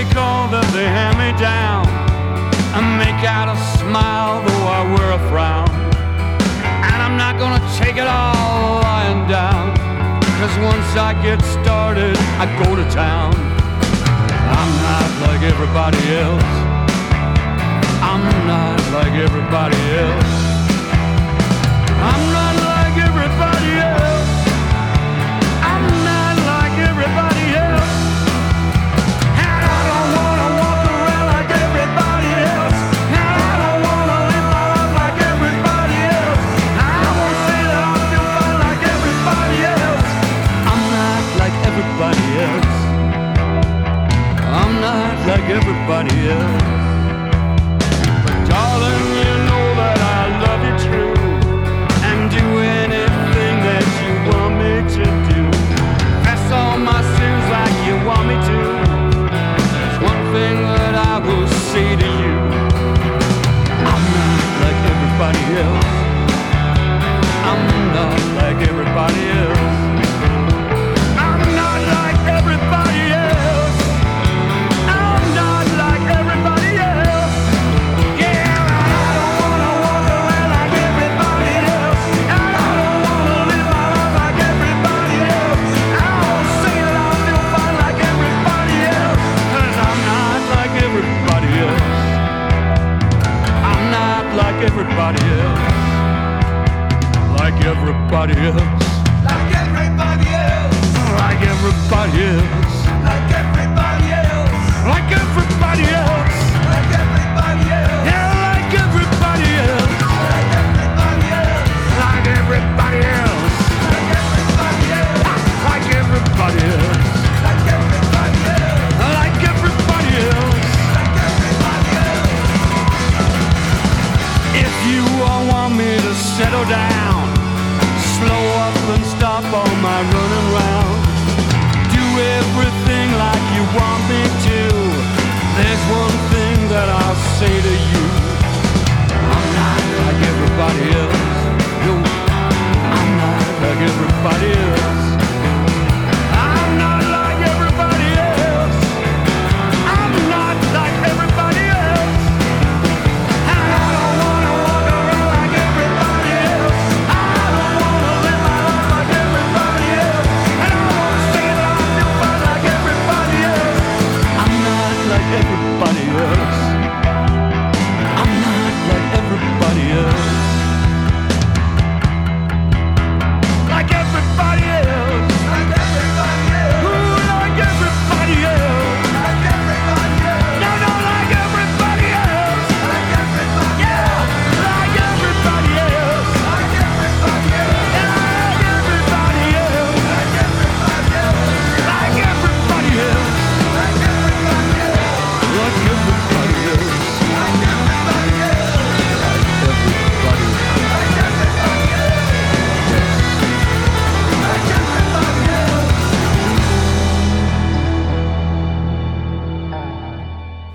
take all that they hand me down and make out a smile though I wear a frown. And I'm not gonna take it all lying down, 'cause once I get started, I go to town. I'm not like everybody else. I'm not like everybody else. I'm not like everybody else. I'm not like everybody else. And I don't wanna walk around like everybody else. And I don't wanna live my life like everybody else. I won't say that I feel fine like everybody else. I'm not like everybody else. I'm not like everybody else. But darling, you know that I love you true, and do anything that you want me to do. Pass all my sins like you want me to. There's one thing that I will say to you: I'm not like everybody else. I'm not like everybody else. I'm not like everybody else. I'm not like everybody else. Yeah, I don't wanna walk around like everybody else. And I don't wanna live my life like everybody else. I won't say that I feel fine like everybody else, 'cause I'm not like everybody else. I'm not like everybody else. Like everybody else. Like everybody else. Like everybody else. Like everybody else. Like everybody else. Like everybody else. Yeah, like everybody else. Like everybody else. Like everybody else. Like everybody else. Like everybody else. Like everybody else. Like everybody else. Like everybody else. If you all want me to settle down, slow up and stop all my running round, do everything like you want me to, there's one thing that I'll say to you: I'm not like everybody else.